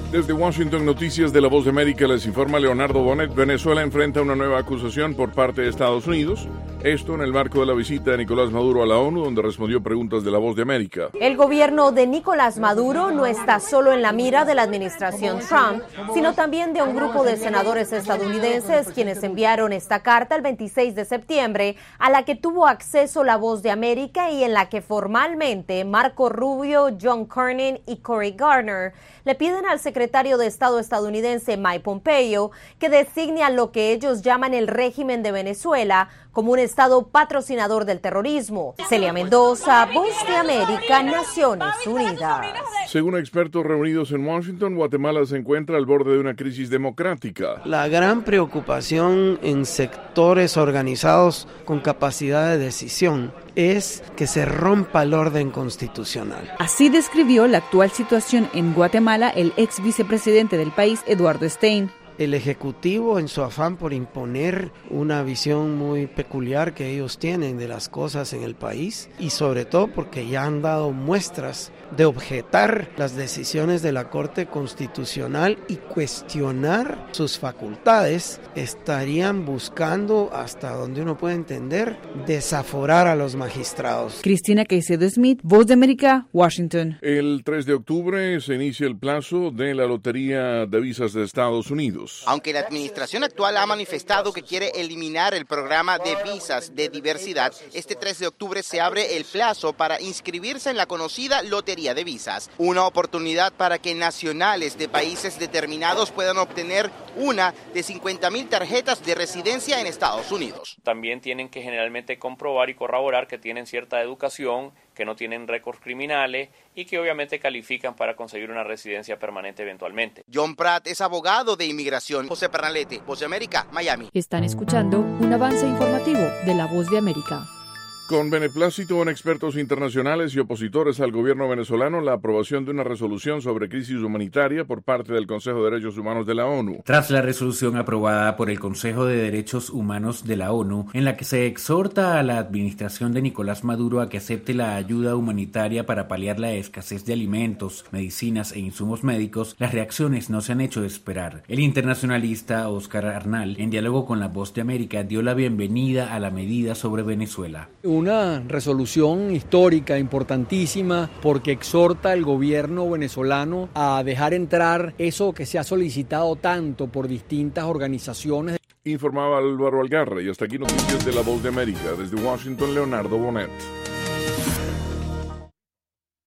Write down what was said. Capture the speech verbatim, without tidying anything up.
Desde Washington, Noticias de La Voz de América, les informa Leonardo Bonet. Venezuela enfrenta una nueva acusación por parte de Estados Unidos. Esto en el marco de la visita de Nicolás Maduro a la ONU, donde respondió preguntas de La Voz de América. El gobierno de Nicolás Maduro no está solo en la mira de la administración Trump, sino también de un grupo de senadores estadounidenses quienes enviaron esta carta el veintiséis de septiembre, a la que tuvo acceso La Voz de América y en la que formalmente Marco Rubio, John Cornyn y Cory Gardner le piden al secretario de Estado estadounidense Mike Pompeo que designe a lo que ellos llaman el régimen de Venezuela como un Estado patrocinador del terrorismo. Celia Mendoza, Voz de América, Naciones Unidas. Según expertos reunidos en Washington, Guatemala se encuentra al borde de una crisis democrática. La gran preocupación en sectores organizados con capacidad de decisión es que se rompa el orden constitucional. Así describió la actual situación en Guatemala el ex vicepresidente del país, Eduardo Stein. El Ejecutivo, en su afán por imponer una visión muy peculiar que ellos tienen de las cosas en el país, y sobre todo porque ya han dado muestras de objetar las decisiones de la Corte Constitucional y cuestionar sus facultades, estarían buscando, hasta donde uno puede entender, desaforar a los magistrados. Cristina Caicedo Smith, Voz de América, Washington. El tres de octubre se inicia el plazo de la Lotería de Visas de Estados Unidos. Aunque la administración actual ha manifestado que quiere eliminar el programa de visas de diversidad, este tres de octubre se abre el plazo para inscribirse en la conocida Lotería de Visas, una oportunidad para que nacionales de países determinados puedan obtener una de cincuenta mil tarjetas de residencia en Estados Unidos. También tienen que generalmente comprobar y corroborar que tienen cierta educación, que no tienen récords criminales y que obviamente califican para conseguir una residencia permanente eventualmente. John Pratt es abogado de inmigración. José Pernalete, Voz de América, Miami. Están escuchando un avance informativo de La Voz de América. Con beneplácito en expertos internacionales y opositores al gobierno venezolano, la aprobación de una resolución sobre crisis humanitaria por parte del Consejo de Derechos Humanos de la ONU. Tras la resolución aprobada por el Consejo de Derechos Humanos de la ONU, en la que se exhorta a la administración de Nicolás Maduro a que acepte la ayuda humanitaria para paliar la escasez de alimentos, medicinas e insumos médicos, las reacciones no se han hecho esperar. El internacionalista Oscar Arnal, en diálogo con La Voz de América, dio la bienvenida a la medida sobre Venezuela. Una resolución histórica, importantísima, porque exhorta al gobierno venezolano a dejar entrar eso que se ha solicitado tanto por distintas organizaciones. Informaba Álvaro Algarra, y hasta aquí Noticias de La Voz de América. Desde Washington, Leonardo Bonet.